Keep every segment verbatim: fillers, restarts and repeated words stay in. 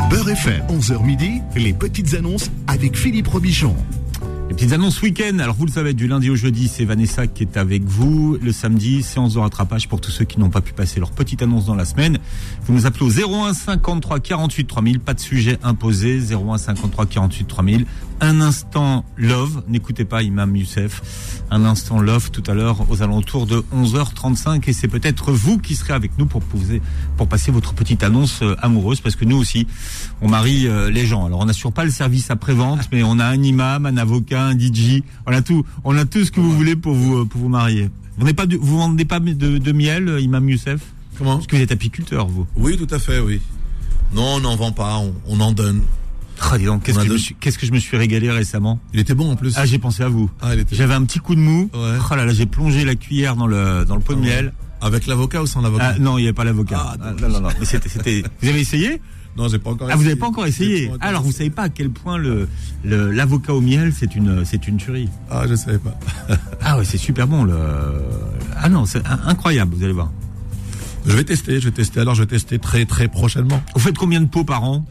Beurre F M, onze heures midi, les petites annonces avec Philippe Robichon. Les petites annonces week-end. Alors vous le savez, du lundi au jeudi, c'est Vanessa qui est avec vous. Le samedi, séance de rattrapage pour tous ceux qui n'ont pas pu passer leur petite annonce dans la semaine. Vous nous appelez au zéro un cinquante-trois quarante-huit trois mille. Pas de sujet imposé. zéro un cinquante-trois quarante-huit trois mille. Un instant love. N'écoutez pas Imam Youssef. Un instant love tout à l'heure aux alentours de onze heures trente-cinq. Et c'est peut-être vous qui serez avec nous pour poser, pour passer votre petite annonce euh, amoureuse. Parce que nous aussi, on marie euh, les gens. Alors on n'assure pas le service après-vente, mais on a un imam, un avocat, un D J. On a tout. On a tout ce que vous voulez pour vous, pour vous marier. Vous n'avez pas de, vous vendez pas de, de miel, Imam Youssef? Comment? Parce que vous êtes apiculteur, vous. Oui, tout à fait, oui. Non, on n'en vend pas, on, on en donne. Oh, dis donc, qu'est-ce que, je me suis, qu'est-ce que je me suis régalé récemment. Il était bon en plus. Ah, j'ai pensé à vous. Ah, il était J'avais un petit coup de mou. Ouais. Oh là là, j'ai plongé la cuillère dans le, dans le pot de Ah, miel. Ouais. Avec l'avocat ou sans l'avocat? Ah, non, il n'y avait pas l'avocat. Ah, ah, non, non, non. Mais c'était, c'était, vous avez essayé? Non, j'ai pas encore Ah, essayé. vous n'avez pas encore essayé? Pas encore Alors, essayé. vous savez pas à quel point le, le, l'avocat au miel, c'est une, c'est une tuerie. Ah, je savais pas. Ah ouais, c'est super bon, le, ah non, c'est incroyable, vous allez voir. Je vais tester, je vais tester. Alors, je vais tester très, très prochainement. Vous faites combien de pots par an?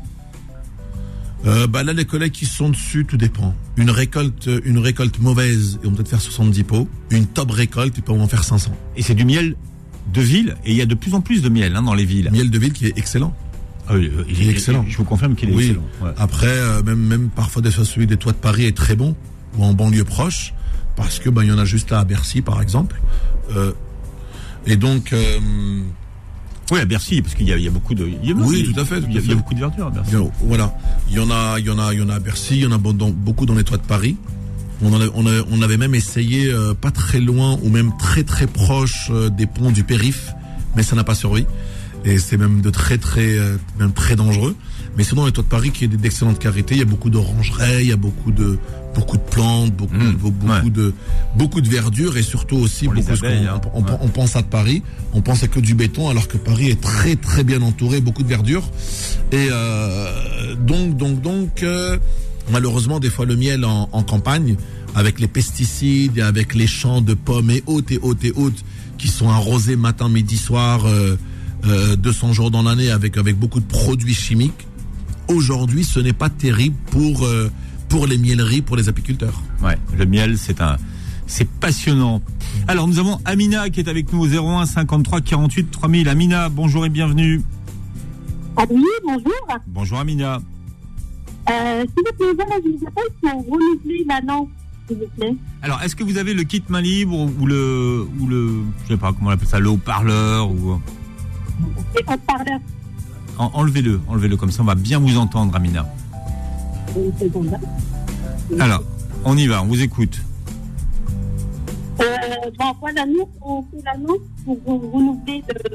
Euh, bah là, les collègues qui sont dessus, tout dépend. Une récolte, une récolte mauvaise, ils vont peut-être faire soixante-dix pots. Une top récolte, ils peuvent en faire cinq cents. Et c'est du miel de ville, et il y a de plus en plus de miel, hein, dans les villes. Miel de ville qui est excellent. Ah oui, il, Il est excellent. Je vous confirme qu'il est Oui. excellent. Ouais. Après, euh, même, même parfois des fois celui des toits de Paris est très bon, ou en banlieue proche, parce que bah il y en a juste là à Bercy, par exemple. Euh, et donc, euh, Oui, à Bercy, parce qu'il y a, il y a beaucoup de. Il y a, Oui, il y a- tout à fait, tout Il y a, à il y a fait. beaucoup de verdure à Bercy. il y a- voilà, il y en a, il y en a, il y en a à Bercy, il y en a bon- dans- beaucoup dans les toits de Paris. On, en a- on, a- on avait même essayé euh, pas très loin ou même très très proche euh, des ponts du périph', mais ça n'a pas survécu. Et c'est même de très très euh, même très dangereux. Mais sinon, les toits de Paris qui est d'excellente qualité, il y a beaucoup d'orangerais, il y a beaucoup de beaucoup de plantes, beaucoup Mmh, beaucoup ouais. de beaucoup de verdure et surtout aussi Pour les beaucoup. abeilles, on, hein. on- Ouais. on pense à Paris, on pense à que du béton, alors que Paris est très très bien entouré, beaucoup de verdure. Et euh, donc donc donc euh, malheureusement des fois le miel en, en campagne, avec les pesticides et avec les champs de pommes et autres et autres et autres qui sont arrosés matin, midi, soir, euh, euh, deux cents jours dans l'année avec avec beaucoup de produits chimiques. Aujourd'hui, ce n'est pas terrible pour euh, pour les mieleries, pour les apiculteurs. Ouais, le miel, c'est un, c'est passionnant. Alors, nous avons Amina qui est avec nous au zéro un cinquante-trois quarante-huit trois mille. Amina, bonjour et bienvenue. Ah oui, bonjour. Bonjour Amina. Euh, s'il vous plaît, voilà, je vous appelle pour renouveler l'annonce, s'il vous plaît. Alors, est-ce que vous avez le kit main libre ou le, ou le, je sais pas comment on appelle ça, le haut-parleur ou, Les haut-parleurs. En- enlevez-le, enlevez-le comme ça, on va bien vous entendre, Amina. Une seconde. Alors, on y va, on vous écoute. Euh, bon, voilà, nous, on fait l'annonce pour vous renouveler de,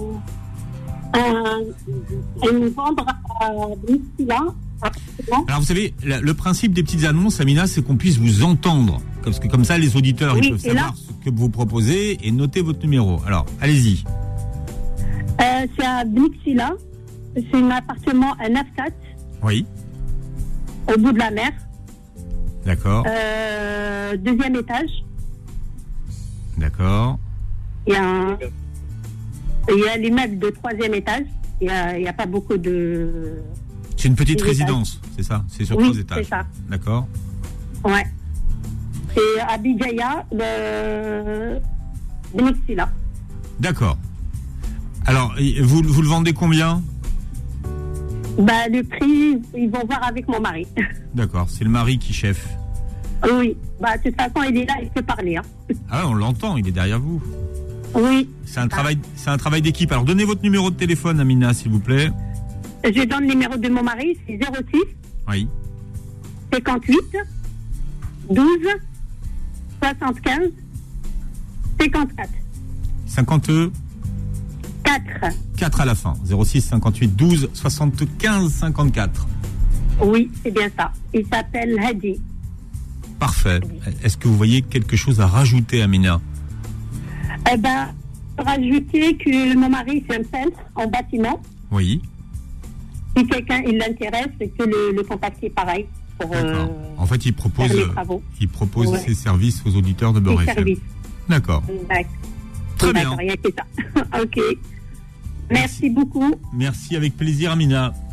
un, une vendre à Bristila, appartement. Alors, vous savez, la- le principe des petites annonces, Amina, c'est qu'on puisse vous entendre. Parce que comme ça, les auditeurs, ils Oui, peuvent et savoir là- ce que vous proposez et noter votre numéro. Alors, allez-y. Euh, c'est à Bristila. C'est un appartement, un F quatre, Oui, au bout de la mer. d'accord, Euh, deuxième étage. d'accord. Il y a un, il y a l'immeuble de troisième étage. Il n'y a, il y a pas beaucoup de... C'est une petite Deux résidence, c'est ça? C'est sur Oui, trois étages. c'est ça. D'accord. Ouais. C'est à Bijaya, de Benixila. D'accord. Alors, et vous, vous le vendez combien? Bah, le prix, ils vont voir avec mon mari. D'accord, c'est le mari qui chef. Oui. Bah, de toute façon, il est là, il peut parler. Hein. Ah, on l'entend, il est derrière vous. Oui. C'est un travail, c'est un travail d'équipe. Alors, donnez votre numéro de téléphone, Amina, s'il vous plaît. Je donne le numéro de mon mari, c'est zéro six Oui. cinquante-huit douze soixante-quinze cinquante-quatre. cinquante-quatre quatre. à la fin. zéro six cinquante-huit douze soixante-quinze cinquante-quatre. Oui, c'est bien ça. Il s'appelle Hadi. Parfait. Est-ce que vous voyez quelque chose à rajouter, Amina? Eh ben, rajouter que mon mari, c'est un peintre en bâtiment. Oui. Si quelqu'un il l'intéresse, c'est que le, le contacter pareil pour euh, D'accord. En fait, il propose, faire les travaux. il propose Ouais. ses services aux auditeurs de Beurre Les F M. services. D'accord. D'accord. Très bien. D'accord, rien que ça. Ok. Merci beaucoup. Merci avec plaisir, Amina.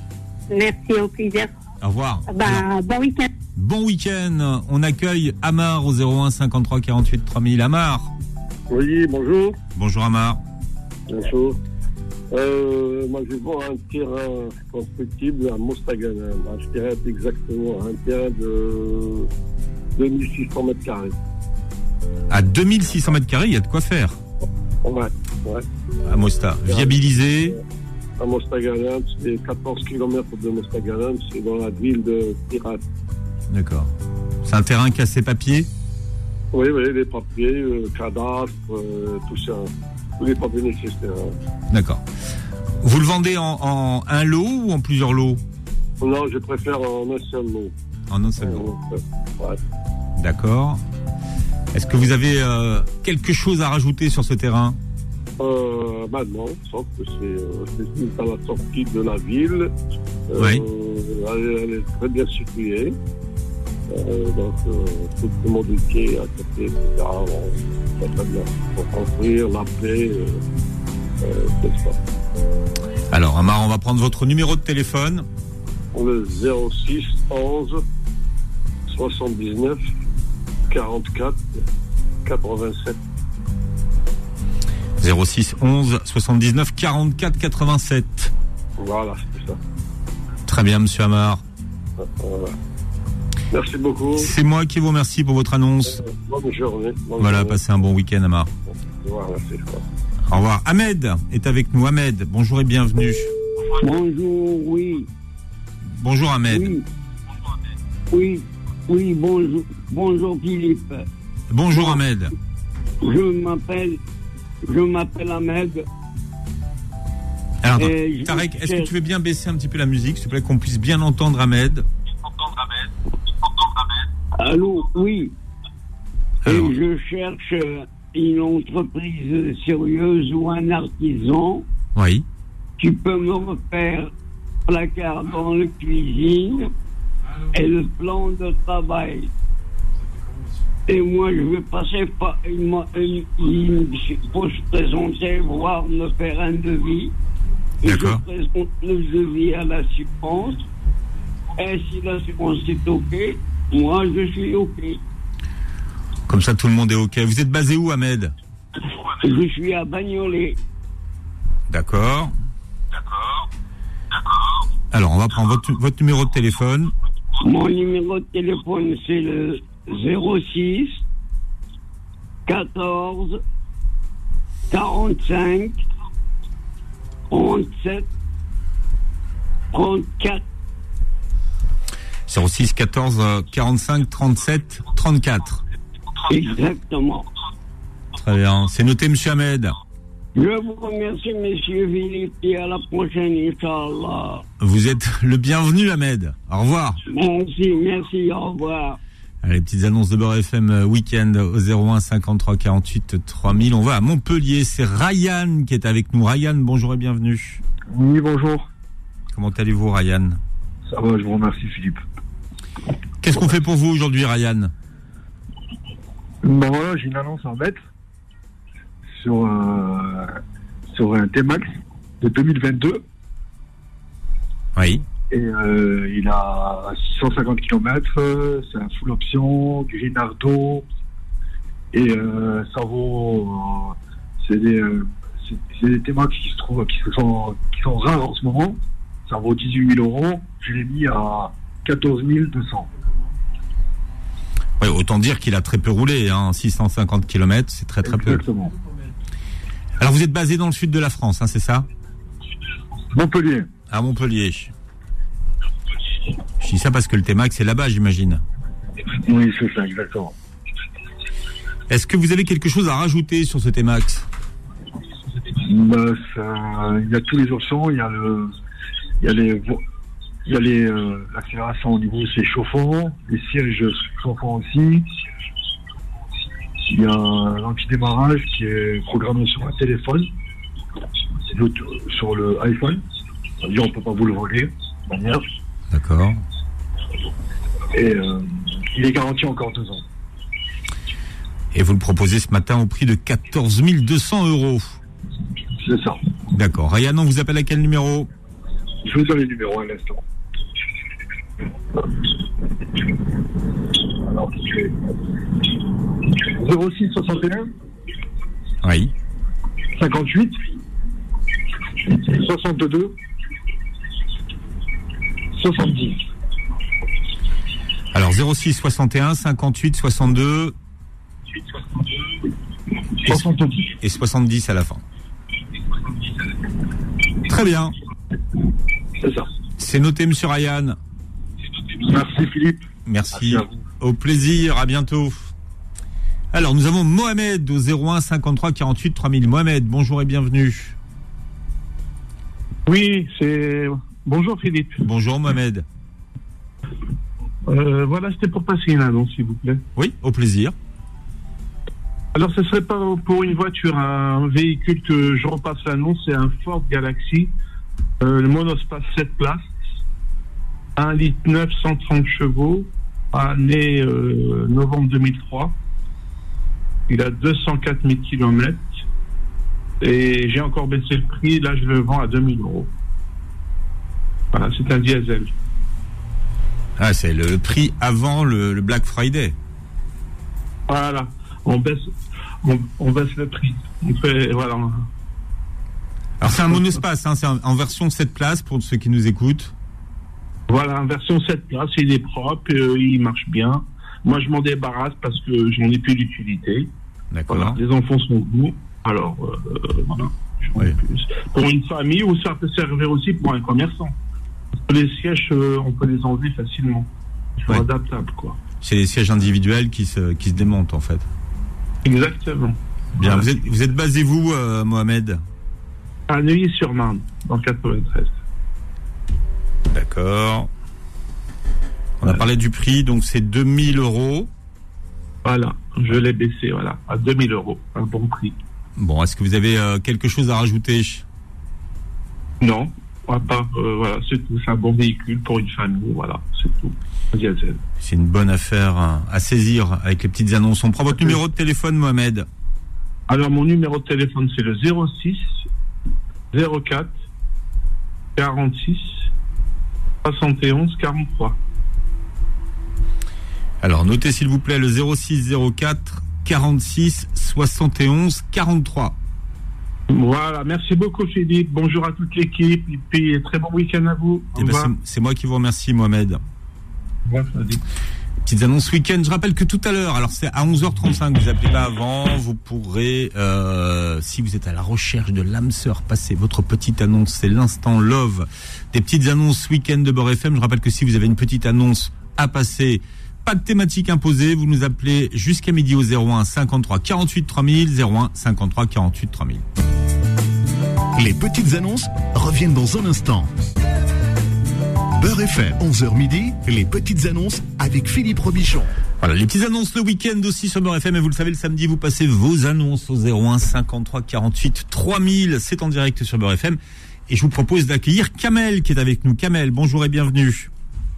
Merci, au plaisir. Au revoir. Bah, Alors, bon week-end. bon week-end. On accueille Amar au zéro un cinquante-trois quarante-huit trois mille. Amar. Oui, bonjour. Bonjour Amar. Bonjour. Euh, moi, je vends un terrain constructible à Mostaganem. Je dirais exactement un terrain de deux mille six cents mètres carrés. À deux mille six cents mètres carrés, il y a de quoi faire. Ouais, ouais. À Mosta. Viabilisé. À Mostaganem, c'est quatorze kilomètres de Mostaganem, c'est dans la ville de Pirate. D'accord. C'est un terrain qui a ses papiers. Oui, oui, les papiers, euh, cadastre, euh, tout ça. Tous les papiers nécessaires. D'accord. Vous le vendez en, en un lot ou en plusieurs lots? Non, je préfère en un seul lot. En un seul lot. Ouais. D'accord. Est-ce que vous avez euh, quelque chose à rajouter sur ce terrain? Euh, bah non, sauf que c'est, euh, c'est juste à la sortie de la ville. Euh, Oui. Elle, elle est très bien située. Euh, donc, euh, tout le monde est pied à côté, et cetera. On va très bien. Pour construire, la paix, euh, euh, c'est ça. Alors, Amar, on va prendre votre numéro de téléphone. Le zéro six onze soixante-dix-neuf quarante-quatre quatre-vingt-sept. zéro six onze soixante-dix-neuf quarante-quatre quatre-vingt-sept. Voilà, c'est ça. Très bien, monsieur Amar. Voilà. Merci beaucoup. C'est moi qui vous remercie pour votre annonce. Euh, bonne journée. Bonne Voilà, journée. passez un bon week-end, Amar. Voilà, c'est ça. Au revoir. Ahmed est avec nous. Ahmed, bonjour et bienvenue. Bonjour, oui. Bonjour Ahmed. Oui, oui, oui, bonjour, bonjour Philippe. Bonjour Ahmed. Je m'appelle, je m'appelle Ahmed. Alors, Et je- Tarek, est-ce que tu veux bien baisser un petit peu la musique, s'il te plaît, qu'on puisse bien entendre Ahmed? Allô, oui. Alors. Et je cherche une entreprise sérieuse ou un artisan Oui. qui peut me refaire placard dans la cuisine et le plan de travail. Et moi, je vais passer par. Il, m'a- il, il faut se présenter, voire me faire un devis. Et D'accord. je présente le devis à l'assurance. Et si l'assurance est OK, moi, je suis OK. Comme ça, tout le monde est OK. Vous êtes basé où, Ahmed? Je suis à Bagnolet. D'accord. Alors, on va prendre votre, votre numéro de téléphone. Mon numéro de téléphone, c'est le zéro six quatorze quarante-cinq trente-sept trente-quatre. zéro six quatorze quarante-cinq trente-sept trente-quatre. Exactement. Très bien. C'est noté, monsieur Ahmed. Je vous remercie, monsieur Philippe, et à la prochaine, Inch'Allah. Vous êtes le bienvenu, Ahmed. Au revoir. Merci, merci, au revoir. Allez, les petites annonces de Beurre F M week-end au zéro un cinquante-trois quarante-huit trois mille. On va à Montpellier. C'est Ryan qui est avec nous. Ryan, bonjour et bienvenue. Oui, bonjour. Comment allez-vous, Ryan? Ça va, je vous remercie, Philippe. Qu'est-ce qu'on fait pour vous aujourd'hui, Ryan? Ben voilà, j'ai une annonce en bête sur, euh, sur un T-Max de deux mille vingt-deux. Oui. Et euh, il a six cent cinquante kilomètres, euh, c'est un full option, Grinardo. Et euh, ça vaut. Euh, c'est des, euh, c'est, c'est des T-Max qui se trouvent, qui sont, qui sont rares en ce moment. Ça vaut dix-huit mille euros. Je l'ai mis à quatorze mille deux cents. Oui, autant dire qu'il a très peu roulé, hein. six cent cinquante kilomètres, c'est très très peu. Exactement. Alors vous êtes basé dans le sud de la France, hein, c'est ça? Montpellier. À Montpellier. Je dis ça parce que le T-Max est là-bas, j'imagine. Oui, c'est ça, exactement. Est-ce que vous avez quelque chose à rajouter sur ce T-Max? Bah, ça, il y a toutes les options, il y a le, il y a les, il y a les, euh, l'accélération au niveau c'est chauffant, les sièges chauffants aussi. Il y a l'antidémarrage qui est programmé sur un téléphone, sur le iPhone. C'est-à-dire on peut pas vous le voler, de manière. D'accord. Et euh, il est garanti encore deux ans. Et vous le proposez ce matin au prix de quatorze mille deux cents euros. C'est ça. D'accord. Ryan, on vous appelle à quel numéro? Je vous donne les numéros à l'instant. Alors, c'est zéro six soixante et un Oui. cinquante-huit soixante-deux soixante-dix. Alors zéro six soixante et un cinquante-huit soixante-deux et, soixante-dix. et soixante-dix à la fin. Très bien. C'est ça. C'est noté, monsieur Ryan. Merci Philippe. Merci. Merci à vous. Au plaisir, à bientôt. Alors, nous avons Mohamed au zéro un cinquante-trois quarante-huit trois mille. Mohamed, bonjour et bienvenue. Oui, c'est... Bonjour Philippe. Bonjour Mohamed. Euh, voilà, c'était pour passer une annonce, s'il vous plaît. Oui, au plaisir. Alors, ce serait pas pour une voiture, un véhicule que je repasse l'annonce, c'est un Ford Galaxy, euh, le monospace sept places, un litre neuf, cent trente chevaux, année euh, novembre deux mille trois. Il a deux cent quatre mille kilomètres et j'ai encore baissé le prix, là je le vends à deux mille euros. Voilà, c'est un diesel. Ah, c'est le prix avant le, le Black Friday. Voilà, on baisse, on, on baisse le prix. On fait, voilà. Alors c'est un monospace, hein, c'est en, en version sept places pour ceux qui nous écoutent. Voilà, en version sept places, il est propre, euh, il marche bien. Moi, je m'en débarrasse parce que j'en ai plus d'utilité. D'accord. Voilà, les enfants sont beaux. Alors, euh, voilà. J'en ai Oui. plus. Pour une famille, ou ça peut servir aussi pour un commerçant. Les sièges, euh, on peut les enlever facilement. Ils sont Oui. adaptables, quoi. C'est les sièges individuels qui se, qui se démontent en fait. Exactement. Bien, Voilà. vous êtes, vous êtes basé vous, euh, Mohamed? À Neuilly-sur-Marne, dans le quatre-vingt-treize. D'accord. On a parlé du prix, donc c'est deux mille euros. Voilà, je l'ai baissé, voilà, à deux mille euros, un bon prix. Bon, est-ce que vous avez euh, quelque chose à rajouter? Non, à part, euh, voilà, c'est tout. C'est un bon véhicule pour une famille, voilà, c'est tout. Un diesel. C'est une bonne affaire hein, à saisir avec les petites annonces. On prend votre numéro de téléphone, Mohamed. Alors, mon numéro de téléphone, c'est le zéro six zéro quatre quarante-six soixante et onze quarante-trois. Alors, notez s'il vous plaît le zéro six zéro quatre quarante-six soixante et onze quarante-trois. Voilà, merci beaucoup Philippe, bonjour à toute l'équipe, et puis très bon week-end à vous. Au Eh ben, revoir. c'est, c'est moi qui vous remercie, Mohamed. Au revoir, Philippe. Petites annonces week-end. Je rappelle que tout à l'heure, alors c'est à onze heures trente-cinq, vous appelez pas avant, vous pourrez, euh, si vous êtes à la recherche de l'âme sœur, passer votre petite annonce. C'est l'instant love des petites annonces week-end de Beurre F M. Je rappelle que si vous avez une petite annonce à passer, pas de thématique imposée, vous nous appelez jusqu'à midi au zéro un cinquante-trois quarante-huit trois mille, zéro un cinquante-trois quarante-huit trois mille. Les petites annonces reviennent dans un instant. Beurre F M, onze heures midi, les petites annonces avec Philippe Robichon. Voilà, les petites annonces le week-end aussi sur Beurre F M. Et vous le savez, le samedi, vous passez vos annonces au zéro un cinquante-trois quarante-huit trois mille. C'est en direct sur Beurre F M. Et je vous propose d'accueillir Kamel qui est avec nous. Kamel, bonjour et bienvenue.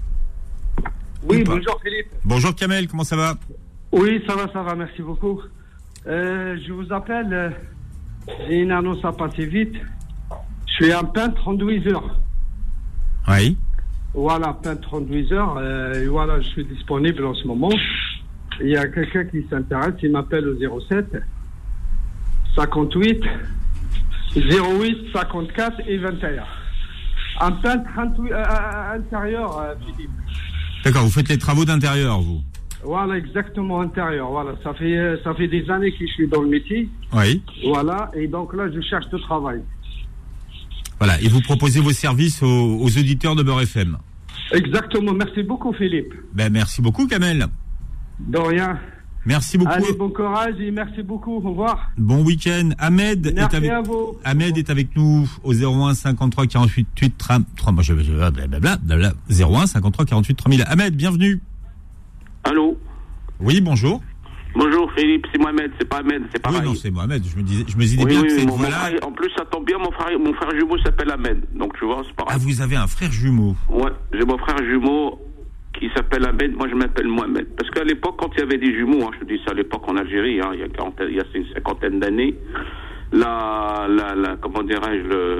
Oui, Ou pas. bonjour Philippe. Bonjour Kamel, comment ça va? Oui, ça va, ça va, merci beaucoup. Euh, je vous appelle, euh, j'ai une annonce à passer vite. Je suis un peintre conduiseur. Oui. Voilà, peintre conduiseur. Euh, et voilà, je suis disponible en ce moment. Il y a quelqu'un qui s'intéresse, il m'appelle au zéro sept cinquante-huit zéro huit cinquante-quatre et vingt et un. Un peintre intu- euh, intérieur, euh, Philippe. D'accord, vous faites les travaux d'intérieur, vous? Voilà, exactement intérieur. Voilà, ça fait euh, ça fait des années que je suis dans le métier. Oui. Voilà, et donc là, je cherche du travail. Voilà, et vous proposez vos services aux, aux auditeurs de Beurre F M. Exactement. Merci beaucoup, Philippe. Ben, merci beaucoup, Kamel. De rien. Merci beaucoup. Allez, bon courage et merci beaucoup. Au revoir. Bon week-end. Ahmed Merci est avec, à vous. Ahmed est avec nous au zéro un cinquante-trois quarante-huit trois. Moi, je vais, blablabla, blablabla, zéro un cinquante-trois quarante-huit trois mille. Ahmed, bienvenue. Allô? Oui, bonjour. Bonjour Philippe, c'est Mohamed, c'est pas Ahmed, c'est pareil. Oui, non, c'est Mohamed. Je me disais, je me disais Oui, bien oui, que oui, cette mon, mon voix-là. frère, en plus, ça tombe bien, mon frère, mon frère jumeau s'appelle Ahmed. Donc, tu vois, c'est pareil. Ah, vous avez un frère jumeau. Ouais, j'ai mon frère jumeau qui s'appelle Ahmed, moi je m'appelle Mohamed. Parce qu'à l'époque, quand il y avait des jumeaux, hein, je te dis ça à l'époque en Algérie, hein, il y a quarantaine, il y a une cinquantaine d'années, la, la, la, comment dirais-je, le,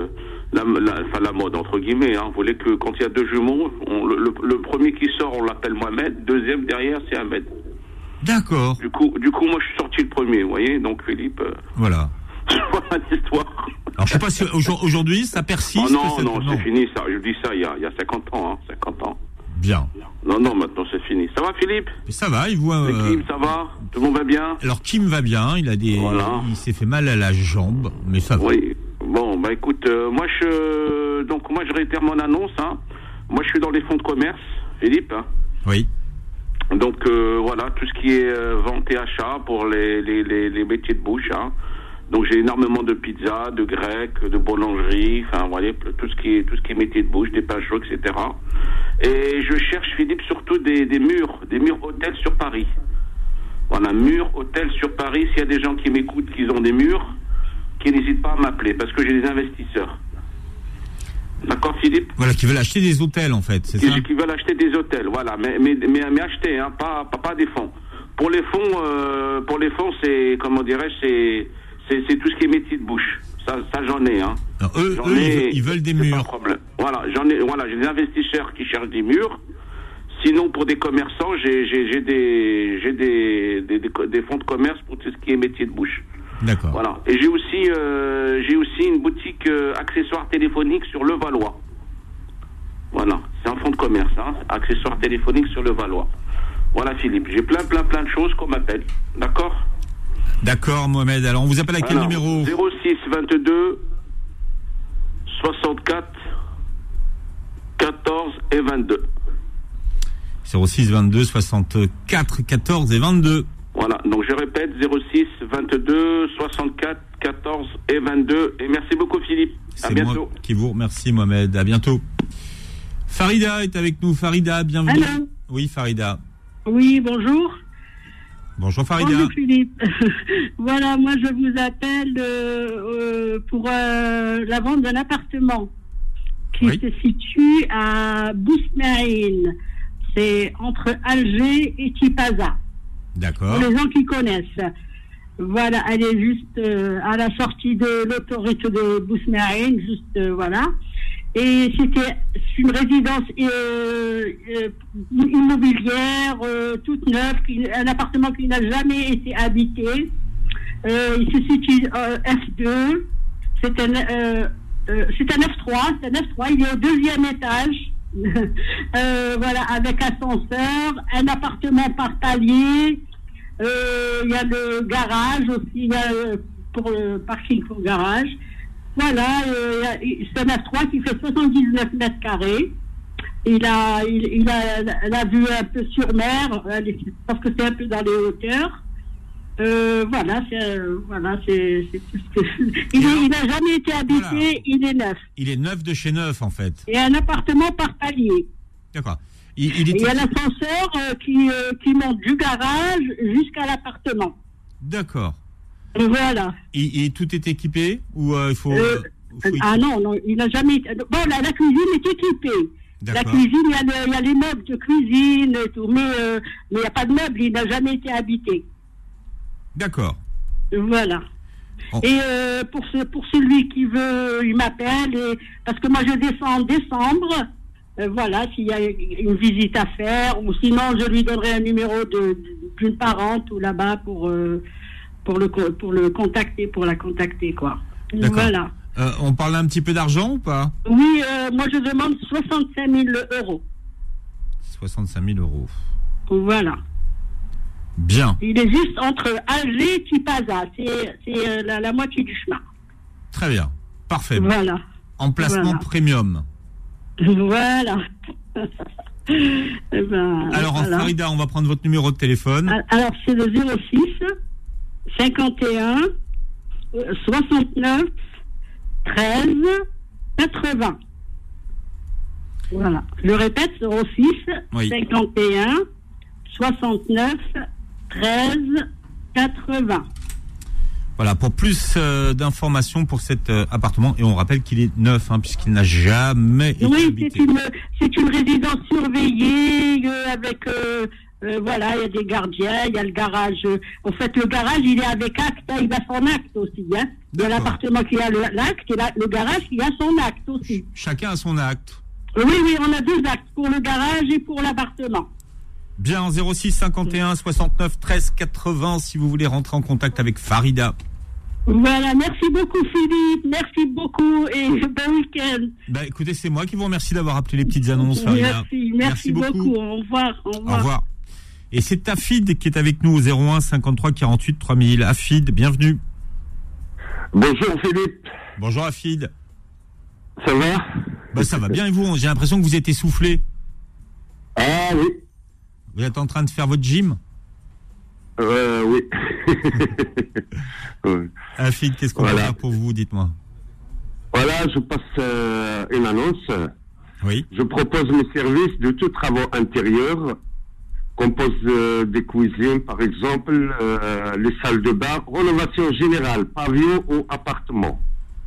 la, la, enfin, la mode, entre guillemets. Hein. Vous voulez que quand il y a deux jumeaux, on, le, le, le premier qui sort, on l'appelle Mohamed. Deuxième derrière, c'est Ahmed. D'accord. Du coup, du coup, moi, je suis sorti le premier, vous voyez. Donc, Philippe. Euh... Voilà. Voilà l'histoire. Alors, je sais pas si aujourd'hui, ça persiste. Oh non, non, non, c'est fini, ça. Je dis ça il y a, il y a cinquante ans, hein, cinquante ans. Bien. Non, non, maintenant c'est fini. Ça va, Philippe? Et ça va, il voit. Euh... Kim, ça va? Tout le monde va bien? Alors, Kim va bien, il a des. Voilà. Il s'est fait mal à la jambe, mais ça va. Oui. Bon, bah écoute, euh, moi je. Donc, moi je réitère mon annonce, hein. Moi je suis dans les fonds de commerce, Philippe. Hein. Oui. Donc, euh, voilà, tout ce qui est euh, vente et achat pour les, les, les, les métiers de bouche, hein. Donc j'ai énormément de pizzas, de grecs, de boulangerie, enfin vous voyez, tout ce qui est tout ce qui est métier de bouche, des pains chauds, et cetera. Et je cherche, Philippe, surtout des, des murs, des murs hôtels sur Paris. Voilà, murs hôtels sur Paris. S'il y a des gens qui m'écoutent, qui ont des murs, qui n'hésitent pas à m'appeler, parce que j'ai des investisseurs. D'accord, Philippe? Voilà, qui veulent acheter des hôtels, en fait, c'est qui, ça? Qui veulent acheter des hôtels, voilà, mais mais mais, mais acheter, hein, pas, pas pas des fonds. Pour les fonds, euh, pour les fonds, c'est comment dirais-je, c'est C'est, c'est tout ce qui est métier de bouche. Ça, ça j'en ai. Hein. Alors, eux, j'en eux ai, ils, veulent, ils veulent des murs. Pas de problème. Voilà, j'en ai. Voilà, j'ai des investisseurs qui cherchent des murs. Sinon, pour des commerçants, j'ai, j'ai, j'ai des, j'ai des, des, des, des fonds de commerce pour tout ce qui est métier de bouche. D'accord. Voilà. Et j'ai aussi, euh, j'ai aussi une boutique euh, accessoires téléphoniques sur le Valois. Voilà, c'est un fonds de commerce, hein, accessoires téléphoniques sur le Valois. Voilà, Philippe. J'ai plein, plein, plein de choses qu'on m'appelle. D'accord? D'accord, Mohamed. Alors, on vous appelle à quel Alors, numéro? zéro six vingt-deux soixante-quatre quatorze et vingt-deux. zéro six vingt-deux soixante-quatre quatorze et vingt-deux. Voilà, donc je répète, zéro six vingt-deux soixante-quatre quatorze et vingt-deux. Et merci beaucoup, Philippe. C'est à bientôt. Moi qui vous remercie, Mohamed. À bientôt. Farida est avec nous. Farida, bienvenue. Allô? Oui, Farida. Oui, bonjour. Bonjour Farida. Bonjour Philippe. Voilà, moi je vous appelle euh, euh, pour euh, la vente d'un appartement qui oui. se situe à Bousmaïn. C'est entre Alger et Tipaza. D'accord. Pour les gens qui connaissent. Voilà, elle est juste euh, à la sortie de l'autoroute de Bousmaïn, juste euh, voilà. Et c'était une résidence euh, euh, immobilière euh, toute neuve, qui, un appartement qui n'a jamais été habité. Euh, il se situe euh, F deux. C'est un, euh, euh, c'est un F trois. C'est un F trois. Il est au deuxième étage. euh, voilà, avec ascenseur, un appartement par palier. Euh, il y a le garage aussi. Il y a euh, pour le parking pour garage. Voilà, euh, c'est un F trois qui fait soixante-dix-neuf mètres carrés. Il a, il, il a la vue un peu sur mer, parce que c'est un peu dans les hauteurs. Euh, voilà, c'est, voilà, c'est, c'est tout ce que. Il, est, il n'a jamais été habité, voilà. Il est neuf. Il est neuf de chez neuf, en fait. Et un appartement par palier. D'accord. Il, il, il y a l'ascenseur euh, qui, euh, qui monte du garage jusqu'à l'appartement. D'accord. Voilà. Et, et tout est équipé ou euh, il faut, euh, faut Ah non, non, il n'a jamais été... Bon, la, la cuisine est équipée. D'accord. La cuisine, il y, a le, il y a les meubles de cuisine et tout, mais euh, mais il n'y a pas de meubles, il n'a jamais été habité. D'accord. Voilà. Oh. Et euh, pour, ce, pour celui qui veut, il m'appelle, et, parce que moi je descends en décembre, euh, voilà, s'il y a une visite à faire, ou sinon je lui donnerai un numéro de, d'une parente ou là-bas pour... Euh, Pour le, pour le contacter, pour la contacter, quoi. D'accord. Voilà. Euh, on parle un petit peu d'argent ou pas? Oui, euh, moi je demande soixante-cinq mille euros. soixante-cinq mille euros. Voilà. Bien. Il est juste entre Alger et Tipaza. C'est, c'est euh, la, la moitié du chemin. Très bien. Parfait. Voilà. Emplacement voilà. Premium. Voilà. Eh ben, alors, voilà. Farida, on va prendre votre numéro de téléphone. Alors, c'est le zéro six cinquante et un soixante-neuf treize quatre-vingts. Voilà. Je répète, zéro six oui. cinquante et un soixante-neuf treize quatre-vingts. Voilà, pour plus euh, d'informations pour cet euh, appartement, et on rappelle qu'il est neuf, hein, puisqu'il n'a jamais été oui, habité. Oui, c'est une, c'est une résidence surveillée, euh, avec, euh, Euh, voilà, il y a des gardiens, il y a le garage. Euh, en fait, le garage, il est avec acte, hein, il a son acte aussi. Hein. Il y a l'appartement qui a le, l'acte et la, le garage qui a son acte aussi. Chacun a son acte. Oui, oui, on a deux actes, pour le garage et pour l'appartement. Bien, zéro six cinquante et un soixante-neuf treize quatre-vingts si vous voulez rentrer en contact avec Farida. Voilà, merci beaucoup Philippe, merci beaucoup et bon week-end. Bah écoutez, c'est moi qui vous remercie d'avoir appelé les petites annonces, Farida. Merci, merci, merci beaucoup. beaucoup. Au revoir, au revoir. Au revoir. Et c'est Afid qui est avec nous au zéro un cinquante-trois quarante-huit trois mille. Afid, bienvenue. Bonjour Philippe. Bonjour Afid. Ça va? Bah ça va bien et vous? J'ai l'impression que vous êtes essoufflé. Ah oui. Vous êtes en train de faire votre gym? Euh, oui. oui. Afid, qu'est-ce qu'on voilà. va faire pour vous? Dites-moi. Voilà, je passe euh, une annonce. Oui. Je propose mes services de tous travaux intérieurs. Compose euh, des cuisines, par exemple, euh, les salles de bain, rénovation générale, pavillon ou appartement.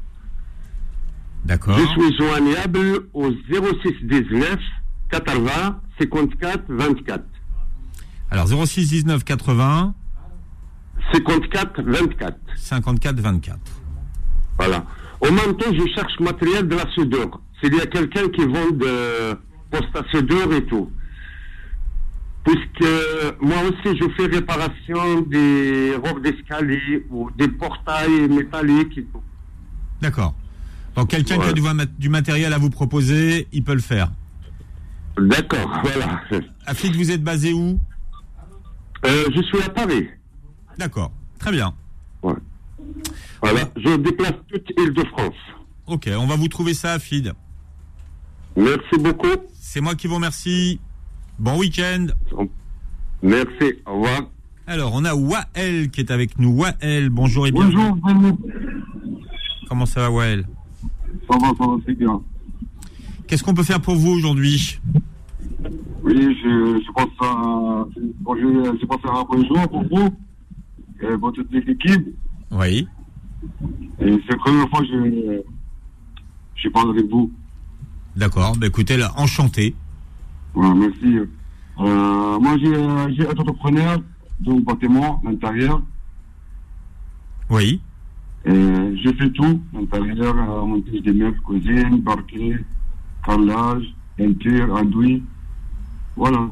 D'accord. Je suis joignable au zéro six dix-neuf quatre-vingts cinquante-quatre vingt-quatre. Alors zéro six dix-neuf quatre-vingts cinquante-quatre vingt-quatre. cinquante-quatre vingt-quatre. Voilà. En même temps, je cherche matériel de la soudure. S'il y a quelqu'un qui vend de poste à soudure et tout. Puisque moi aussi, je fais réparation des robes d'escalier ou des portails métalliques et tout. D'accord. Donc quelqu'un ouais. qui a du, du matériel à vous proposer, il peut le faire. D'accord, voilà. Afid, vous êtes basé où? euh, Je suis à Paris. D'accord, très bien. Ouais. Voilà, ouais. Je déplace toute Île-de-France. Ok, on va vous trouver ça, Afid. Merci beaucoup. C'est moi qui vous remercie. Bon week-end. Merci, au revoir. Alors, on a Wael qui est avec nous. Wael, bonjour et bienvenue. Bonjour, bonjour. Comment ça va, Wael? Ça va, ça va, c'est bien. Qu'est-ce qu'on peut faire pour vous aujourd'hui? Oui, je, je pense à, bon, je, je pense à un bonjour pour vous et pour toute l'équipe. Oui. Et c'est la première fois que je, je parle avec vous. D'accord, bah écoutez, là, enchanté. Ouais, merci. Euh, moi, j'ai, j'ai un entrepreneur de bâtiment, l'intérieur. Oui. Et je fais tout, l'intérieur, euh, montage des meubles, cuisine, parquet, carrelage, peinture, enduit. Voilà.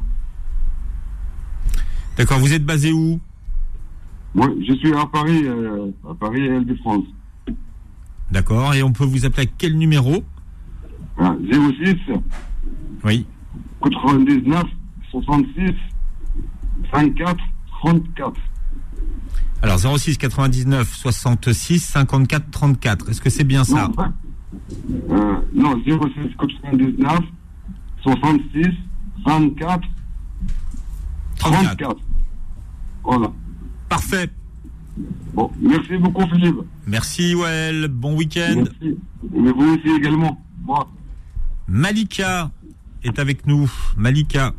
D'accord, vous êtes basé où? Moi, je suis à Paris, euh, à Paris et Île-de-France. D'accord, et on peut vous appeler à quel numéro? Ah, zéro six. Oui. quatre-vingt-dix-neuf, soixante-six, cinquante-quatre, trente-quatre. Alors zéro six quatre-vingt-dix-neuf, soixante-six, cinquante-quatre, trente-quatre. Est-ce que c'est bien ça? Non, euh, non zéro six quatre-vingt-dix-neuf, soixante-six, vingt-quatre, trente-quatre. Voilà. Parfait. Bon, merci beaucoup Philippe. Merci Wael, bon week-end. Merci. Mais vous aussi également. Moi. Malika est avec nous. Malika.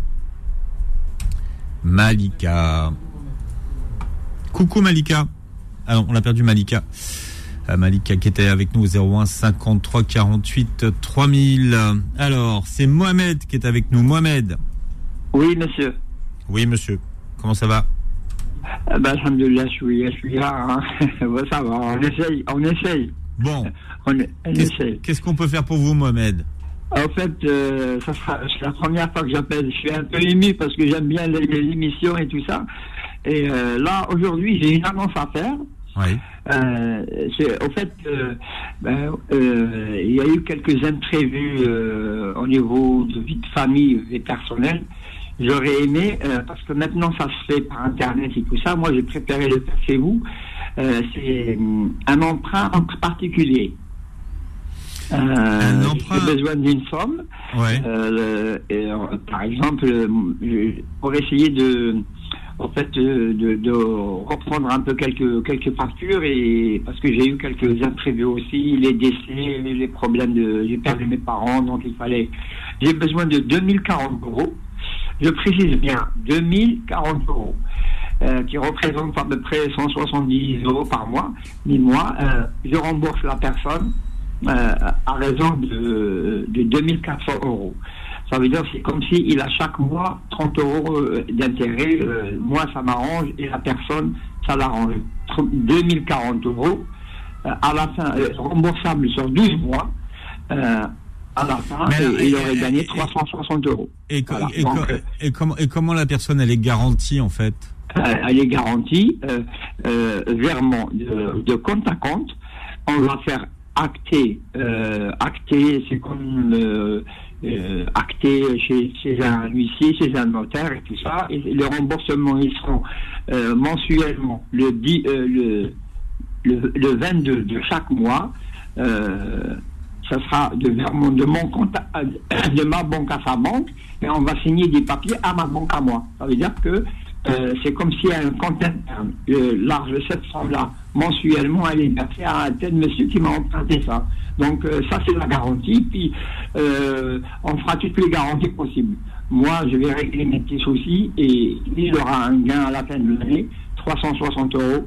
Malika. Coucou Malika. Ah non, on a perdu Malika. Euh, Malika qui était avec nous au zéro un cinquante-trois quarante-huit trois mille. Alors, c'est Mohamed qui est avec nous. Mohamed. Oui, monsieur. Oui, monsieur. Comment ça va? Ah bah, alhamdoulilah, je suis, je suis là. Hein. Bon, ça va, on essaye, on essaye. Bon. On, on qu'est-ce, essaye. Qu'est-ce qu'on peut faire pour vous, Mohamed? En fait, euh, ça sera, c'est la première fois que j'appelle. Je suis un peu ému parce que j'aime bien les, les émissions et tout ça. Et euh, là, aujourd'hui, j'ai une annonce à faire. Oui. Euh, c'est, au fait, euh, ben, euh, il y a eu quelques imprévus euh, au niveau de vie de famille et personnel. J'aurais aimé, euh, parce que maintenant ça se fait par Internet et tout ça, moi j'ai préféré le faire chez vous. Euh, c'est un emprunt entre particuliers. Euh, un emprunt. J'ai besoin d'une somme. Ouais. Euh, et, euh, par exemple, je, pour essayer de, en fait, de, de reprendre un peu quelques quelques factures et parce que j'ai eu quelques imprévus aussi, les décès, les problèmes de, j'ai perdu mes parents, donc il fallait, j'ai besoin de deux mille quarante euros. Je précise bien, deux mille quarante euros, euh, qui représente à peu près cent soixante-dix euros par mois, mille mois. Euh, je rembourse la personne euh, à raison de, de deux mille quatre cents euros. Ça veut dire que c'est comme s'il a chaque mois trente euros d'intérêt. Euh, moi, ça m'arrange et la personne, ça l'arrange. deux mille quarante euros euh, à la fin, euh, remboursable sur douze mois. Euh, à la fin, alors, et, et, il aurait et, gagné et, trois cent soixante euros. Et, voilà. et, Donc, et, et, comment, et comment la personne, elle est garantie, en fait? euh, Elle est garantie, euh, euh, virement de, de compte à compte. On va faire acter, euh, acter, c'est comme euh, euh, acter chez, chez un huissier, chez un notaire et tout ça. Et les remboursements, ils seront euh, mensuellement le, dix, euh, le, le, le vingt-deux de chaque mois. Euh, ça sera de, de mon compte à, de ma banque à sa banque, et on va signer des papiers à ma banque à moi. Ça veut dire que euh, c'est comme si un compte interne, euh, large de cette somme-là, mensuellement, elle est versée à un tel monsieur qui m'a emprunté ça. Donc euh, ça, c'est la garantie, puis euh, on fera toutes les garanties possibles. Moi, je vais régler mes petits soucis, et il aura un gain à la fin de l'année, trois cent soixante euros,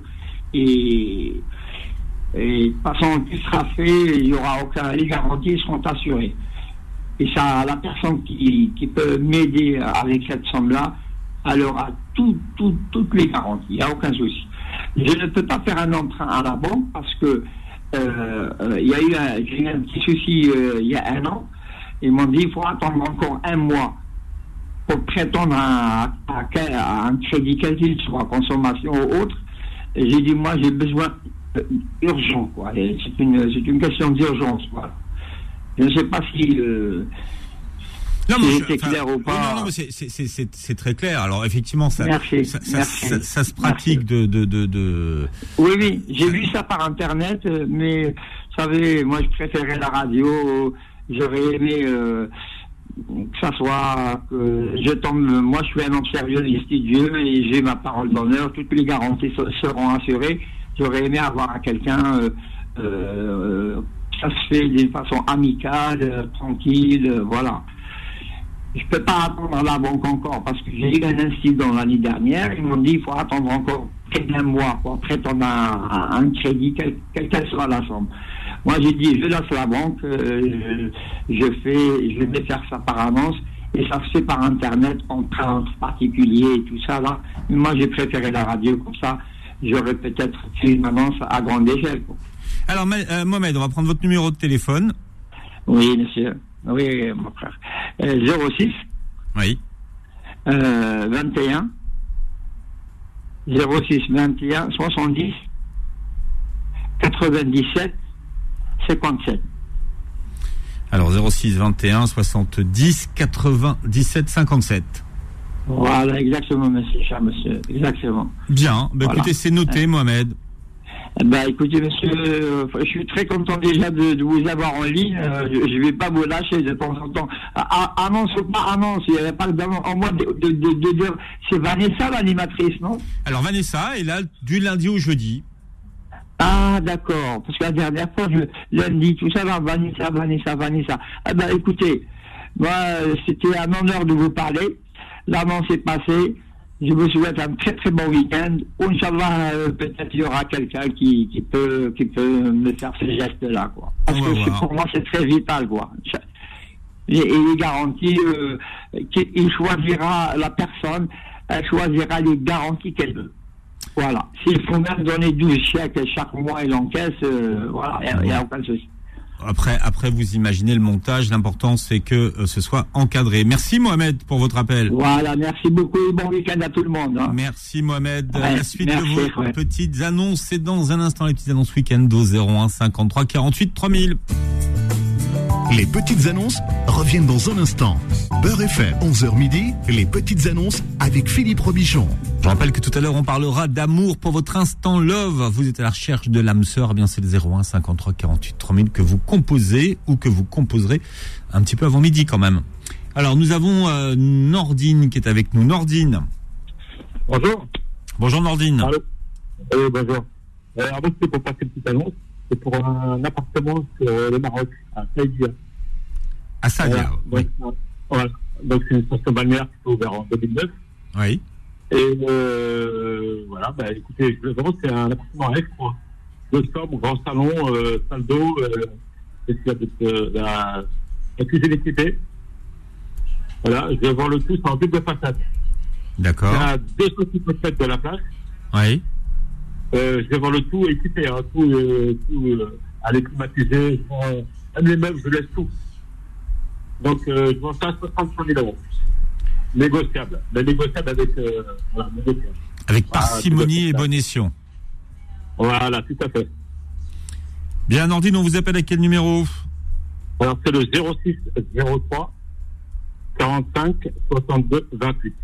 et... Et de toute façon, tout sera fait, il y aura aucun, les garanties seront assurées. Et ça, la personne qui, qui peut m'aider avec cette somme-là, elle aura tout, tout, toutes les garanties, il n'y a aucun souci. Je ne peux pas faire un emprunt à la banque parce que euh, euh, il y a eu un, j'ai eu un petit souci euh, il y a un an. Ils m'ont dit il faut attendre encore un mois pour prétendre à, à, à un crédit quel qu'il soit, consommation ou autre. Et j'ai dit moi j'ai besoin urgent, quoi. Et c'est une, c'est une question d'urgence, voilà. Je ne sais pas si, euh, non, si mais c'était je, clair ou pas. Non, non, mais c'est, c'est, c'est, c'est très clair. Alors, effectivement, ça, merci, ça, ça, merci, ça, ça se pratique de, de, de, de... Oui, oui, j'ai vu ça par Internet, mais, vous savez, moi, je préférais la radio. J'aurais aimé euh, que ça soit... que je tombe... Moi, je suis un homme sérieux et studieux et j'ai ma parole d'honneur. Toutes les garanties seront assurées. J'aurais aimé avoir à quelqu'un, euh, euh, ça se fait d'une façon amicale, euh, tranquille, euh, voilà. Je peux pas attendre à la banque encore parce que j'ai eu un incident l'année dernière. Ils m'ont dit il faut attendre encore près d'un mois pour prétendre un, un crédit, quelle quel qu'elle soit la somme. Moi j'ai dit je laisse la banque, euh, je, je fais, je vais faire ça par annonce et ça se fait par internet entre, entre particuliers et tout ça là. Mais moi j'ai préféré la radio comme ça. J'aurais peut-être fait une annonce à grande échelle. Alors, euh, Mohamed, on va prendre votre numéro de téléphone. Oui, monsieur. Oui, mon frère. Euh, zéro six. Oui. Euh, vingt et un. zéro six vingt et un soixante-dix quatre-vingt-dix-sept cinquante-sept. Alors, zéro six vingt et un soixante-dix quatre-vingt-dix-sept cinquante-sept. Voilà, exactement, monsieur, cher monsieur, exactement. Bien, bah, voilà. Écoutez, c'est noté, euh, Mohamed. Bah, écoutez, monsieur, euh, je suis très content déjà de, de vous avoir en ligne. Euh, je ne vais pas vous lâcher de temps en temps. Ah, annonce ou pas annonce, il n'y avait pas en moi de, de, de, de dire. C'est Vanessa l'animatrice, non? Alors, Vanessa est là du lundi au jeudi. Ah, d'accord. Parce que la dernière fois, je, lundi, tout ça va, Vanessa, Vanessa, Vanessa. Ah, bah, écoutez, moi, c'était un honneur de vous parler. L'annonce est passée. Je vous souhaite un très très bon week-end. Inch'Allah, euh, peut-être il y aura quelqu'un qui, qui peut qui peut me faire ce geste-là, quoi. Parce que c'est, pour moi, c'est très vital, quoi. Et, et les garanties, euh, il choisira la personne, elle choisira les garanties qu'elle veut. Voilà. S'il faut même donner douze chèques chaque mois et l'encaisse, euh, voilà, il n'y a, a aucun souci. Après, après, vous imaginez le montage. L'important, c'est que euh, ce soit encadré. Merci, Mohamed, pour votre appel. Voilà, merci beaucoup et bon week-end à tout le monde. Hein. Merci, Mohamed. Ouais, la suite merci, de vos ouais. petites annonces, c'est dans un instant. Les petites annonces week-end au zéro un cinquante-trois quarante-huit trois mille. Les petites annonces reviennent dans un instant. Beurre F M, onze heures midi, les petites annonces avec Philippe Robichon. Je rappelle que tout à l'heure, on parlera d'amour pour votre instant love. Vous êtes à la recherche de l'âme sœur. Eh bien, c'est le zéro un cinquante-trois quarante-huit trois mille que vous composez ou que vous composerez un petit peu avant midi quand même. Alors, nous avons euh, Nordine qui est avec nous. Nordine. Bonjour. Bonjour, Nordine. Allô. Euh, bonjour. Euh, avant, c'était pour passer une petite annonce. C'est pour un appartement sur le Maroc, à Saïdia. À Saïdia, voilà. oui. Donc, voilà. Donc, c'est une station balnéaire qui s'est ouverte en deux mille neuf. Oui. Et euh, voilà, bah écoutez, vraiment, c'est un appartement avec trois. Deux chambres, grand salon, euh, salle d'eau, euh, et puis avec euh, la, la cuisine équipée. Voilà, je vais voir le tout, c'est en double façade. D'accord. Il y a deux centimètres de la place. Oui. Euh, je vais voir le tout équipé, hein, tout, euh, tout euh, à les climatiser. Euh, même les meubles, je laisse tout. Donc, euh, je vends ça à soixante-cinq mille euros. Négociable. Mais négociable avec. Euh, voilà, négociable. Avec parcimonie voilà, et bon escient. Voilà, tout à fait. Bien, Nordine, on vous appelle à quel numéro? Alors, c'est le zéro six zéro trois quarante-cinq soixante-deux vingt-huit.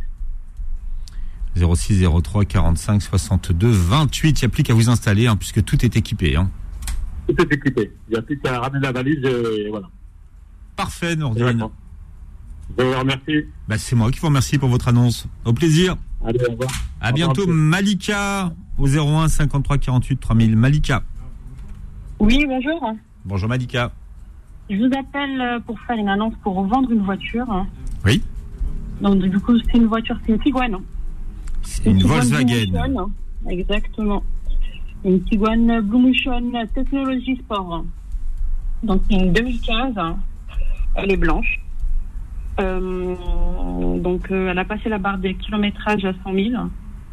zéro six zéro trois quarante-cinq soixante-deux vingt-huit. Il n'y a plus qu'à vous installer, hein, puisque tout est équipé. Hein. Tout est équipé. Il n'y a plus qu'à ramener la valise et voilà. Parfait, Nordine. Je vous remercie. Bah, c'est moi qui vous remercie pour votre annonce. Au plaisir. Allez, au revoir. À au bientôt, revoir. Malika, au zéro un cinquante-trois quarante-huit trois mille. Malika. Oui, bonjour. Bonjour, Malika. Je vous appelle pour faire une annonce pour vendre une voiture. Oui. Donc, du coup, c'est une voiture, c'est une Tiguan. C'est une, une Volkswagen. Blue Motion, exactement. Une Tiguan Blue Motion Technologie Sport. Donc, c'est une deux mille quinze. Elle est blanche. Euh, donc, euh, elle a passé la barre des kilométrages à cent mille.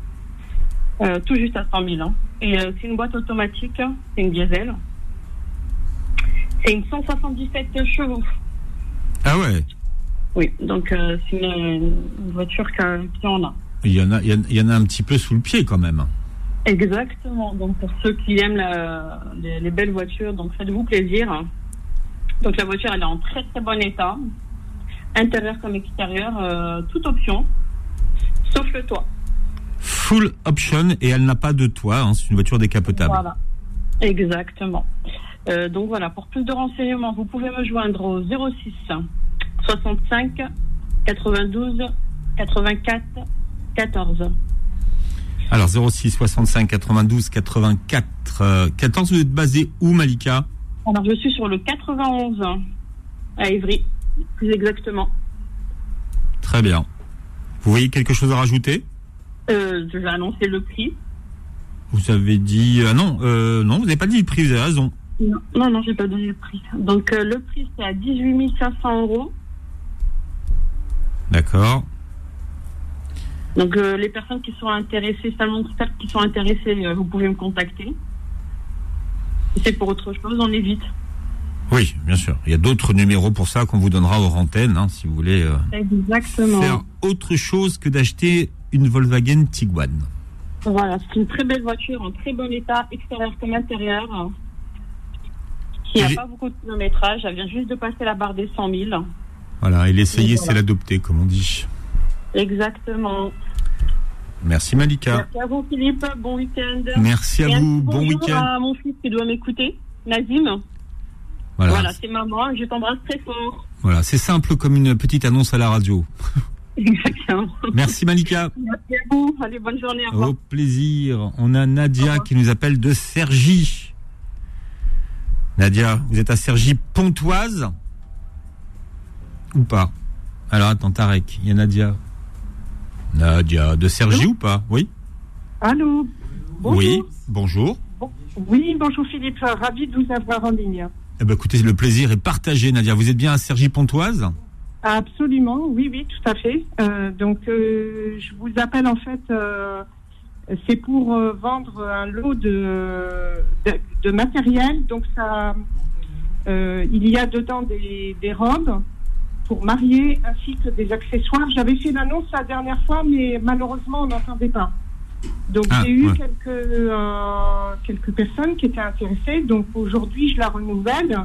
Euh, tout juste à cent mille. Hein. Et euh, c'est une boîte automatique. C'est une diesel. C'est une cent soixante-dix-sept chevaux. Ah ouais. Oui, donc euh, c'est une, une voiture qui en a. Il y en a, il y en, il y en a un petit peu sous le pied quand même. Exactement. Donc pour ceux qui aiment la, les, les belles voitures, donc faites-vous plaisir. Donc la voiture, elle est en très très bon état, intérieur comme extérieur, euh, toute option, sauf le toit. Full option et elle n'a pas de toit. Hein, c'est une voiture décapotable. Voilà. Exactement. Euh, donc voilà, pour plus de renseignements, vous pouvez me joindre au zéro six soixante-cinq quatre-vingt-douze quatre-vingt-quatre quatorze. Alors zéro six soixante-cinq quatre-vingt-douze quatre-vingt-quatre quatorze. Vous êtes basé où, Malika? Alors je suis sur le quatre-vingt-onze à Évry, plus exactement. Très bien. Vous voyez quelque chose à rajouter? euh, Je vais annoncer le prix. Vous avez dit ah non, euh, non, vous n'avez pas dit le prix. Vous avez raison. Non, non, non, j'ai pas donné le prix. Donc euh, le prix c'est à dix-huit mille cinq cents euros. D'accord. Donc euh, les personnes qui sont intéressées, seulement celles qui sont intéressées, euh, vous pouvez me contacter. Si c'est pour autre chose, on évite. Oui, bien sûr. Il y a d'autres numéros pour ça qu'on vous donnera hors antenne, hein, si vous voulez euh, Exactement. faire autre chose que d'acheter une Volkswagen Tiguan. Voilà, c'est une très belle voiture, en très bon état, extérieur comme intérieur. Qui n'a Et pas beaucoup de kilométrage, elle vient juste de passer la barre des cent mille. Voilà, et l'essayer, voilà. c'est l'adopter, comme on dit. Exactement. Merci, Malika. Merci à vous, Philippe. Bon week-end. Merci à Et vous. un Bon bonjour week-end. à mon fils qui doit m'écouter, Nazim. Voilà. Voilà, c'est maman, je t'embrasse très fort. Voilà, c'est simple comme une petite annonce à la radio. Exactement. Merci, Malika. Merci à vous. Allez, bonne journée. Au revoir. Au plaisir. On a Nadia qui nous appelle de Cergy. Nadia, vous êtes à Cergy-Pontoise ou pas? Alors attends, Tarek, il y a Nadia. Nadia, de Cergy ou pas? Oui. Allô. Bonjour. Oui, bonjour. Bon- oui, bonjour Philippe, ravi de vous avoir en ligne. Eh ben, écoutez, le plaisir est partagé, Nadia. Vous êtes bien à Cergy-Pontoise? Absolument, oui, oui, tout à fait. Euh, donc, euh, je vous appelle en fait, euh, c'est pour euh, vendre un lot de, de, de matériel. Donc, ça, euh, il y a dedans des, des robes pour marier ainsi que des accessoires. J'avais fait l'annonce la dernière fois, mais malheureusement, on n'entendait pas. Donc, Ah, j'ai eu ouais. quelques, euh, quelques personnes qui étaient intéressées. Donc, aujourd'hui, je la renouvelle.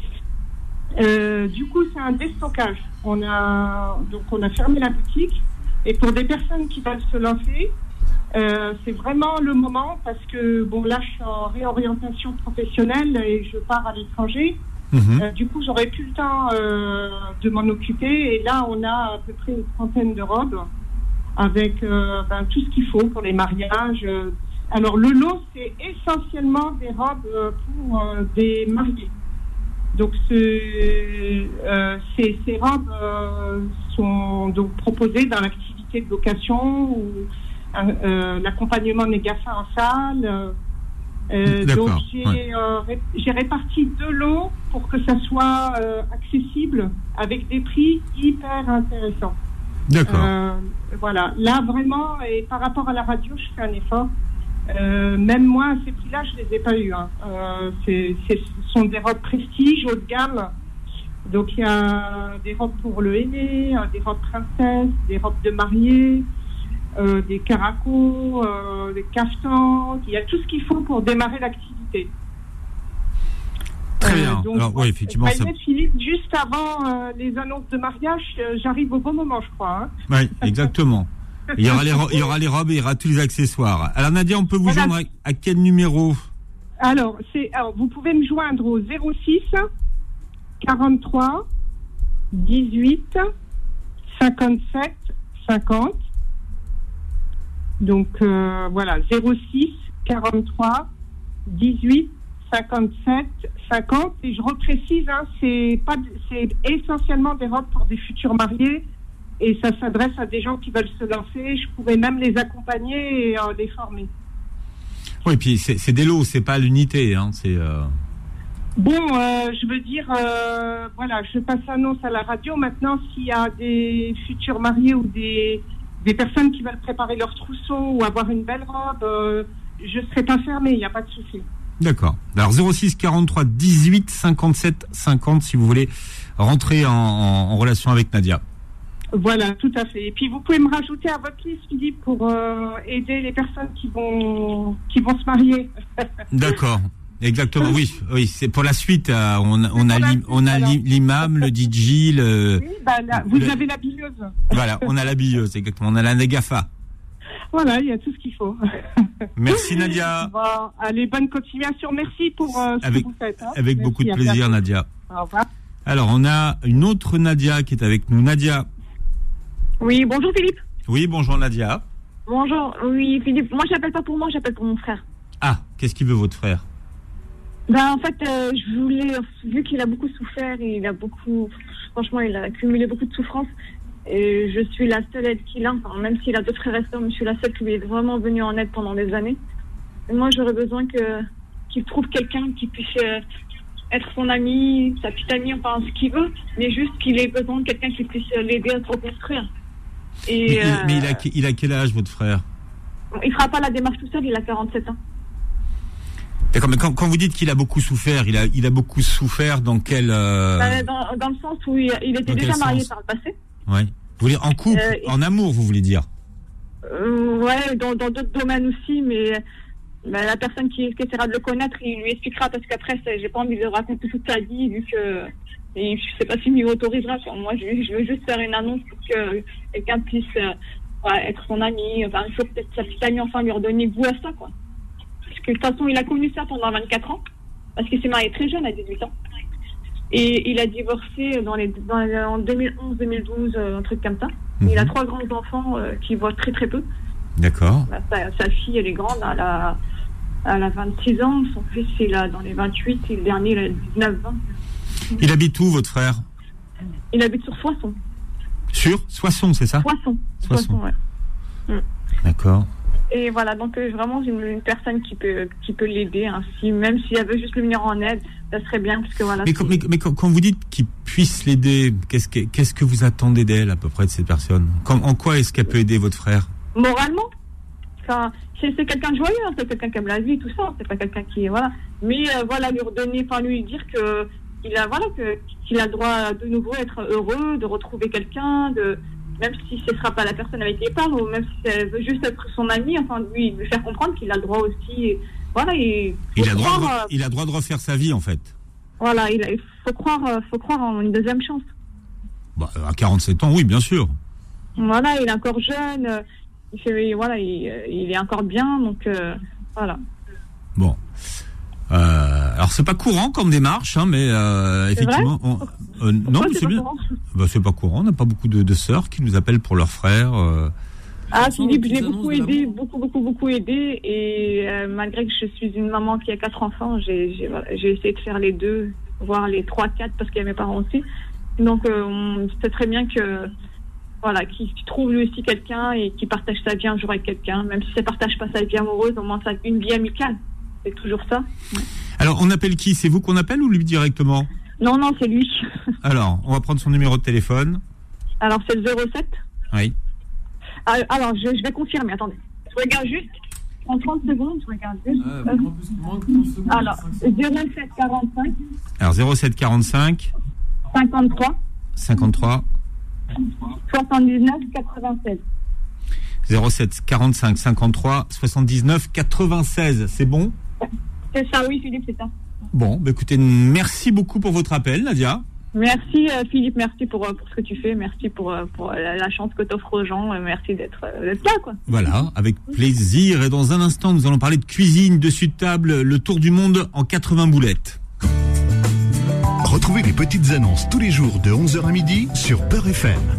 Euh, du coup, c'est un déstockage. On a, donc, on a fermé la boutique. Et pour des personnes qui veulent se lancer, euh, c'est vraiment le moment parce que, bon, là, je suis en réorientation professionnelle et je pars à l'étranger. Mhm. Euh, du coup, j'aurais plus le temps euh, de m'en occuper. Et là, on a à peu près une trentaine de robes avec euh, ben, tout ce qu'il faut pour les mariages. Alors, le lot, c'est essentiellement des robes euh, pour euh, des mariés. Donc, ce, euh, ces, ces robes euh, sont donc proposées dans l'activité de location ou euh, euh, l'accompagnement des GAFA en salle. Euh, Euh, D'accord, donc j'ai, ouais. euh, ré- j'ai réparti deux lots pour que ça soit euh, accessible avec des prix hyper intéressants. D'accord. Euh, voilà, là vraiment, et par rapport à la radio, je fais un effort. Euh, même moi, à ces prix-là, je les ai pas eus. Hein. Euh, c'est, c'est, ce sont des robes prestige, haut de gamme. Donc il y a des robes pour le aîné, euh, des robes princesses, des robes de mariée, euh, des caracos, euh, des caftans. Il y a tout ce qu'il faut pour démarrer l'activité. Très Euh, bien. donc, Alors, oui, effectivement, ça... Maïmet, Philippe, juste avant euh, les annonces de mariage, euh, j'arrive au bon moment, je crois. Hein. Oui, exactement. Il y aura les ro- il y aura les robes et il y aura tous les accessoires. Alors Nadia, on peut vous Voilà. joindre à, à quel numéro? Alors, c'est, alors, vous pouvez me joindre au zéro six quarante-trois dix-huit cinquante-sept cinquante. Donc euh, voilà, zéro six quarante-trois dix-huit cinquante-sept cinquante. Et je reprécise, hein, c'est pas, c'est essentiellement des robes pour des futurs mariés. Et ça s'adresse à des gens qui veulent se lancer. Je pourrais même les accompagner et euh, les former. Oui, puis c'est, c'est des lots, c'est pas l'unité, hein. C'est. Euh... Bon, euh, je veux dire, euh, voilà, je passe l'annonce à la radio. Maintenant, s'il y a des futurs mariés ou des, des personnes qui veulent préparer leur trousseau ou avoir une belle robe, euh, je ne serai pas fermée, il n'y a pas de souci. D'accord. Alors zéro six quarante-trois dix-huit cinquante-sept cinquante si vous voulez rentrer en, en, en relation avec Nadia. Voilà, tout à fait. Et puis vous pouvez me rajouter à votre liste, Philippe, pour euh, aider les personnes qui vont qui vont se marier. D'accord. Exactement. Oui, oui. C'est pour la suite. Euh, on, on a l'im- on a l'im- l'imam, le D J, le. Oui, bah, là, vous le- avez la billeuse. Voilà, on a la billeuse, exactement. On a la négafa. Voilà, il y a tout ce qu'il faut. Merci Nadia. Bon, allez, bonne continuation. Merci pour euh, ce Avec- que vous faites. hein. Avec Merci, beaucoup de à plaisir, bientôt. Nadia. Au revoir. Alors, on a une autre Nadia qui est avec nous. Nadia. Oui, bonjour Philippe. Oui, bonjour Nadia. Bonjour, oui Philippe. Moi, j'appelle pas pour moi, j'appelle pour mon frère. Ah, qu'est-ce qu'il veut votre frère? Ben, en fait, euh, je voulais, vu qu'il a beaucoup souffert, il a beaucoup, franchement, il a accumulé beaucoup de souffrance. Et je suis la seule aide qu'il a, enfin, même s'il a deux frères et sœurs, mais je suis la seule qui lui est vraiment venue en aide pendant des années. Et moi, j'aurais besoin que, qu'il trouve quelqu'un qui puisse euh, être son ami, sa petite amie, enfin, ce qu'il veut, mais juste qu'il ait besoin de quelqu'un qui puisse l'aider à se reconstruire. Et, Mais, euh, mais il, a, il a quel âge, votre frère? il fera pas la démarche tout seul, il a quarante-sept ans. D'accord, mais quand, quand vous dites qu'il a beaucoup souffert, il a, il a beaucoup souffert dans quel... Euh... Euh, dans, dans le sens où il, il était Dans déjà quel marié sens? par le passé. Ouais. Vous voulez en couple, Euh, et- en amour, vous voulez dire? Euh, ouais, dans dans d'autres domaines aussi, mais bah, la personne qui, qui essaiera de le connaître, il lui expliquera parce qu'après, c'est- j'ai pas envie de raconter toute sa vie vu que et je sais pas s'il m'y autorisera. Quoi. Moi, je, je veux juste faire une annonce pour que quelqu'un puisse euh, ouais, être son ami. Enfin, il faut peut-être sa petite amie, enfin, lui redonner goût à ça, quoi. Parce que de toute façon, il a connu ça pendant vingt-quatre ans, parce qu'il s'est marié très jeune, à dix-huit ans. Et il a divorcé dans les, dans les- en deux mille onze deux mille douze, euh, un truc comme ça. Mhm. Il a trois grands enfants euh, qui voient très très peu. D'accord. Bah, sa, sa fille, elle est grande, elle a, elle a vingt-six ans. Son fils, il a dans les vingt-huit, et le dernier, il a dix-neuf vingt. Il habite où, votre frère? Il habite sur Soissons. Sur Soissons, c'est ça? Soissons. Soissons. Soissons, ouais. Mm. D'accord. Et voilà, donc euh, vraiment, j'ai une, une personne qui peut, qui peut l'aider. Hein. Si, même si elle veut juste lui venir en aide, ça serait bien, parce que voilà. Mais, quand, mais, mais quand, quand vous dites qu'il puisse l'aider, qu'est-ce que, qu'est-ce que vous attendez d'elle, à peu près, de cette personne? Quand- En quoi est-ce qu'elle peut aider votre frère? Moralement, enfin, c'est, c'est quelqu'un de joyeux, hein, c'est quelqu'un qui aime la vie, tout ça, c'est pas quelqu'un qui, voilà. Mais euh, voilà, lui redonner, enfin lui dire que il a, voilà, que, qu'il a le droit de nouveau être heureux, de retrouver quelqu'un, de, même si ce sera pas la personne avec qui il parle, ou même si elle veut juste être son ami, enfin lui, lui faire comprendre qu'il a le droit aussi, voilà, et faut Il a, droit croire, de, il a droit de refaire sa vie, en fait. voilà, il, a- il faut croire, euh, faut croire en une deuxième chance. Bah, à quarante-sept ans, oui, bien sûr. Voilà, il est encore jeune, euh, il fait, voilà, il, euh, il est encore bien, donc euh, voilà. Bon. Euh, alors, c'est pas courant comme démarche, hein, mais euh, C'est effectivement... vrai on- euh, non, Pourquoi mais c'est c'est pas bien. courant Bah, c'est pas courant. On n'a pas beaucoup de, de sœurs qui nous appellent pour leurs frères. euh. Ah, Philippe, je l'ai beaucoup aidé, beaucoup, beaucoup, beaucoup aidé. Et euh, malgré que je suis une maman qui a quatre enfants, j'ai, j'ai, voilà, j'ai essayé de faire les deux, voire les trois, quatre, parce qu'il y a mes parents aussi. Donc, euh, on sait très bien que, voilà, qu'il qu'il trouve lui aussi quelqu'un et qu'il partage sa vie un jour avec quelqu'un. Même si ça ne partage pas sa vie amoureuse, au moins sa une vie amicale. C'est toujours ça. Alors, on appelle qui? C'est vous qu'on appelle ou lui directement? Non, non, c'est lui. Alors, on va prendre son numéro de téléphone. Alors, c'est le zéro sept. Oui. Ah, alors, je, je vais confirmer, attendez. Je regarde juste. En trente secondes, je regarde juste. Euh, alors, zéro sept quarante-cinq. Alors, zéro sept quarante-cinq. cinquante-trois. cinquante-trois. soixante-dix-neuf quatre-vingt-seize. zéro sept quarante-cinq cinquante-trois soixante-dix-neuf quatre-vingt-seize, c'est bon? C'est ça, oui, Philippe, c'est ça. Bon, bah écoutez, merci beaucoup pour votre appel, Nadia. Merci euh, Philippe, merci pour, euh, pour ce que tu fais, merci pour, euh, pour la, la chance que tu offres aux gens, euh, merci d'être, euh, d'être là, quoi. Voilà, avec plaisir. Et dans un instant, nous allons parler de cuisine, dessus de table, le tour du monde en quatre-vingts boulettes. Retrouvez les petites annonces tous les jours de onze heures à midi sur Beurre F M.